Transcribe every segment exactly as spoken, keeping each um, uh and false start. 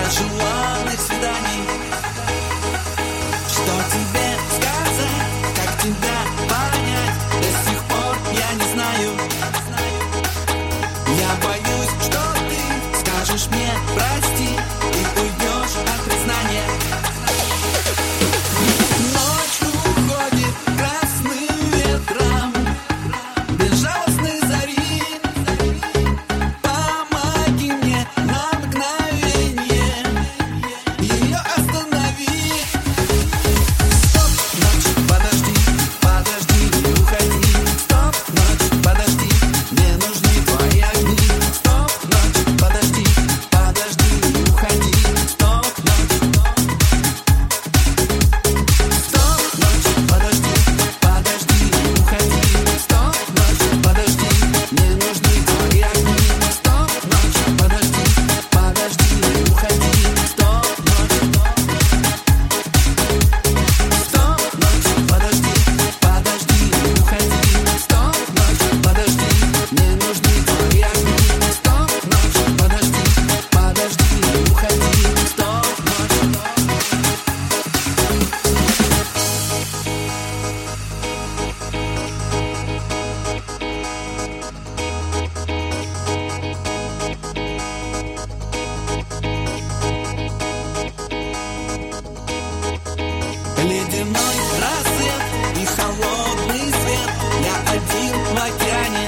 желанных свиданий. Что тебе сказать, как тебя понять, до сих пор я не знаю. Я боюсь, что ты скажешь мне прости и уйдешь от признания. Ночь уходит красным ветром безжалостной зари. Помоги мне на мгновение ее останови. Стоп, ночь, подожди, подожди, не уходи. Стоп, ночь, подожди, мне нужны твои огни. Стоп, ночь, подожди, подожди, не уходи. Стоп, ночь, стоп, ночь, подожди, подожди, не уходи. Стоп, ночь, подожди, мне нужны твои огни. Стоп, ночь, подожди, подожди, не уходи. Стоп, ночь, стоп, ночь, подожди, подожди, не уходи. Стоп, ночь, подожди, мне нужны твои огни. Стоп, ночь, подожди, подожди, не уходи. Стоп, ночь. Ледяной рассвет и холодный свет. Я один в океане.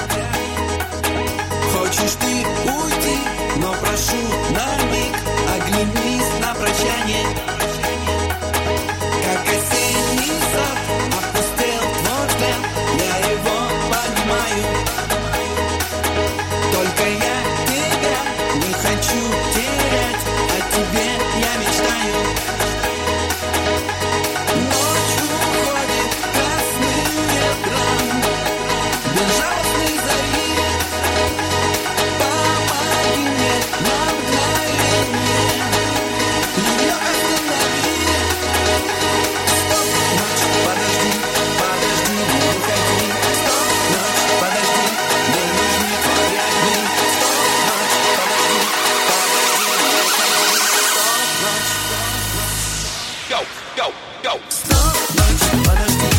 Хочешь ты уйти, но прошу на миг оглянись на прощание. Как осенний сад опустел твой взгляд, я его понимаю. Только я тебя не хочу терять, о тебе я мечтаю. Ночь уходит красным ветром безжалостной зари. Помоги мне на мгновение ее останови. Стоп, ночь, подожди, подожди, не уходи. Стоп, ночь, подожди, мне нужны твои огни. Стоп, ночь, подожди, подожди, не уходи. Стоп, ночь, Go, go, go. стоп, ночь, подожди.